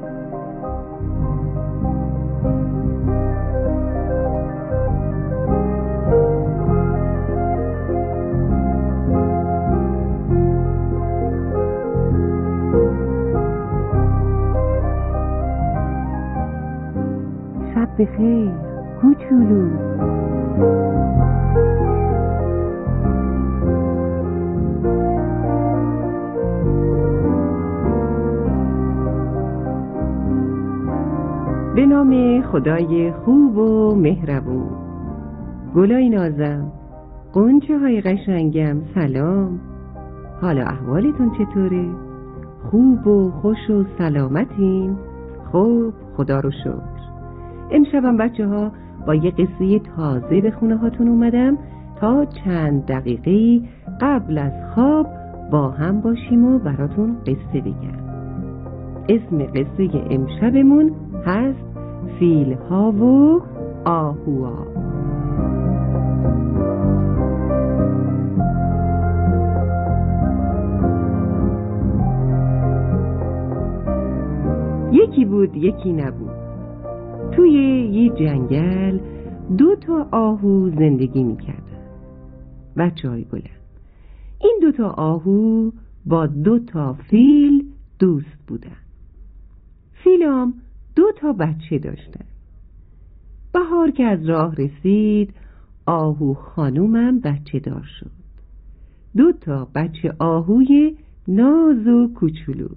شب بخیر کوچولو. به نام خدای خوب و مهربون. گلای نازم، غنچه های قشنگم، سلام. حالا احوالتون چطوره؟ خوب و خوش و سلامتین؟ خب خدا رو شکر. امشبم بچه ها با یه قصه تازه به خونه هاتون اومدم تا چند دقیقه قبل از خواب با هم باشیم و براتون قصه بگم. اسم قصه امشبمون هست فیل ها و آهوها. یکی بود یکی نبود. توی یه جنگل 2 آهو زندگی میکردن. بچه‌های گلم، این 2 آهو با 2 فیل دوست بودن. فیلام 2 بچه داشتن. بهار که از راه رسید، آهو خانومم بچه دار شد. 2 بچه آهوی ناز و کوچولو.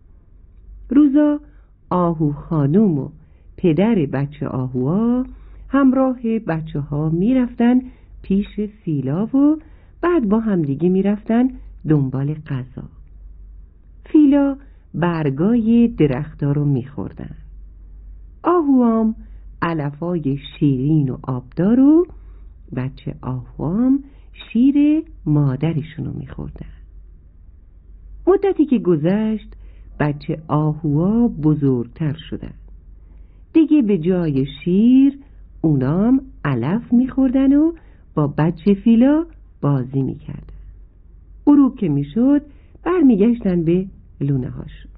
روزا آهو خانوم و پدر بچه آهوها همراه بچه ها می رفتن پیش فیلا و بعد با همدیگه می رفتن دنبال غذا. فیلا برگای درختا رو می خوردن. آهوام علفای شیرین و آبدار و بچه آهوام شیر مادرشونو می خوردن. مدتی که گذشت بچه آهوها بزرگتر شدن. دیگه به جای شیر اونام علف میخوردن و با بچه فیلا بازی میکردن. غروب که میشد برمیگشتن به لونه هاشون.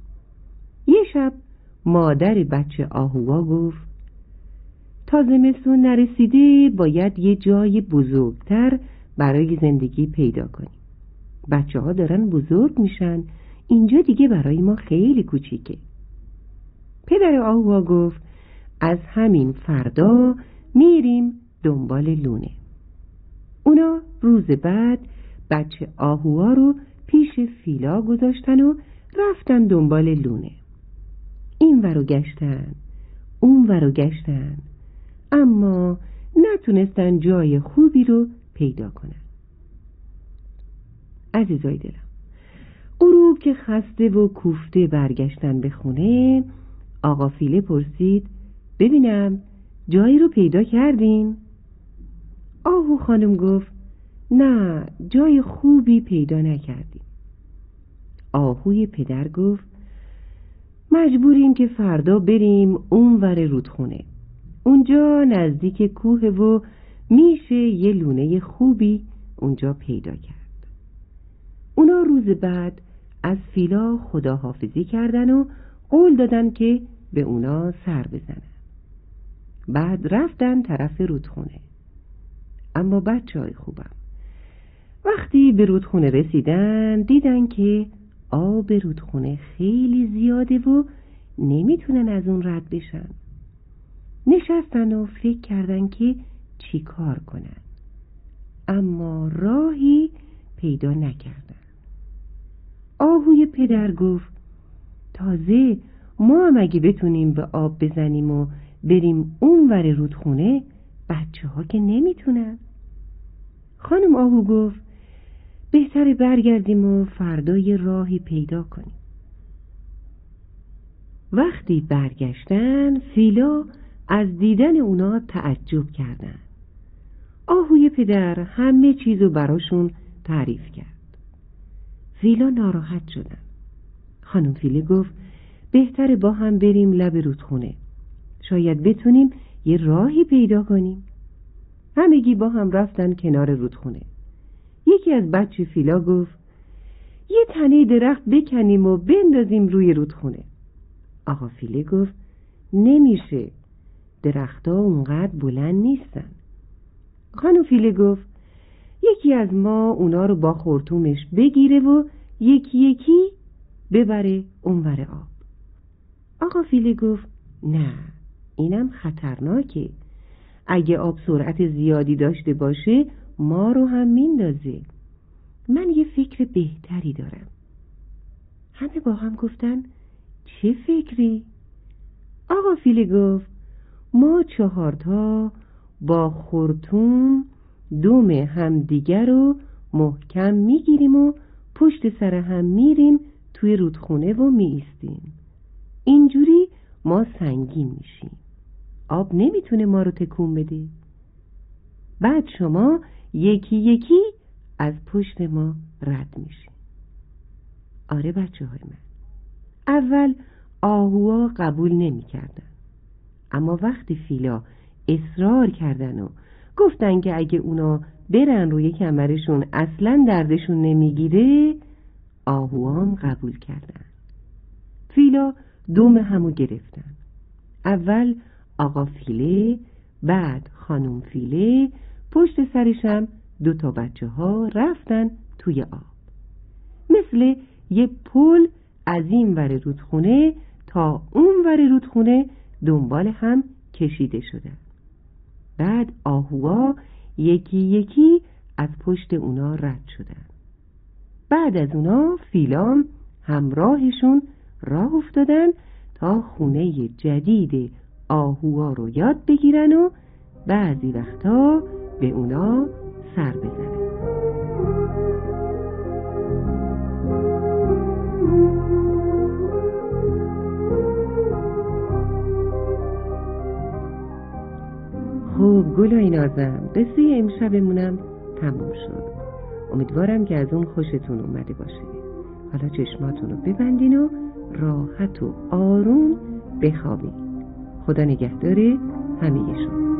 یه شب مادر بچه آهوها گفت تا زمستون نرسیده باید یه جای بزرگتر برای زندگی پیدا کنیم. بچه ها دارن بزرگ میشن، اینجا دیگه برای ما خیلی کوچیکه. پدر آهوها گفت از همین فردا میریم دنبال لونه. اونا روز بعد بچه آهوها رو پیش فیلا گذاشتن و رفتن دنبال لونه. این ورو گشتن اون ورو گشتن، اما نتونستن جای خوبی رو پیدا کنن. عزیزای دلم، غروب که خسته و کوفته برگشتن به خونه، آقا فیله پرسید ببینم جایی رو پیدا کردین؟ آهو خانم گفت نه، جای خوبی پیدا نکردیم. آهوی پدر گفت مجبوریم که فردا بریم اونور رودخونه. اونجا نزدیک کوه و میشه یه لونه خوبی اونجا پیدا کرد. اونا روز بعد از فیلا خداحافظی کردن و قول دادن که به اونا سر بزنن. بعد رفتن طرف رودخونه. اما بچه‌های خوبم، وقتی به رودخونه رسیدن دیدن که آب رودخونه خیلی زیاده و نمیتونن از اون رد بشن. نشستن و فکر کردن که چی کار کنن، اما راهی پیدا نکردن. آهوی پدر گفت تازه ما هم اگه بتونیم به آب بزنیم و بریم اون ور رودخونه، بچه ها که نمیتونن. خانم آهو گفت بهتره برگردیم و فردا یه راهی پیدا کنیم. وقتی برگشتن فیلا از دیدن اونا تعجب کردن. آهوی پدر همه چیزو براشون تعریف کرد. فیلا ناراحت شدن. خانم فیله گفت بهتره با هم بریم لب رودخونه، شاید بتونیم یه راهی پیدا کنیم. همگی با هم رفتن کنار رودخونه. یکی از بچه فیلا گفت یه تنه درخت بکنیم و بندازیم روی رودخونه. آقا فیله گفت نمیشه، درخت‌ها اونقدر بلند نیستن. خانم فیله گفت یکی از ما اونا رو با خرطومش بگیره و یکی یکی ببره اونور آب. آقا فیله گفت نه، اینم خطرناکه. اگه آب سرعت زیادی داشته باشه ما رو هم میندازه. من یه فکر بهتری دارم. همه با هم گفتن چه فکری؟ آقا فیله گفت ما 4 با خرطوم دم همدیگر رو محکم میگیریم و پشت سر هم میریم توی رودخونه و میایستیم. اینجوری ما سنگین میشیم، آب نمیتونه ما رو تکون بده. بعد شما یکی یکی از پشت ما رد میشین. آره بچه های من، اول آهوها قبول نمیکردن، اما وقتی فیلا اصرار کردن و گفتن که اگه اونا برن روی کمرشون اصلا دردشون نمیگیره، آهوام قبول کردن. فیلا دم همو گرفتن. اول آقا فیله، بعد خانم فیله، پشت سرشم 2 بچه ها رفتن توی آب. مثل یه پل از این ور رودخونه تا اون ور رودخونه دنبال هم کشیده شدن. بعد آهوها یکی یکی از پشت اونا رد شدن. بعد از اونا فیلام همراهشون راه افتادن تا خونه جدید آهوها رو یاد بگیرن و بعضی وقتا به اونا سر بزنن. خب گلای نازم، قصه امشبمونم تموم شد. امیدوارم که از اون خوشتون اومده باشه. حالا چشماتون رو ببندین و راحت و آروم بخوابین. خدا نگهدار همه شما.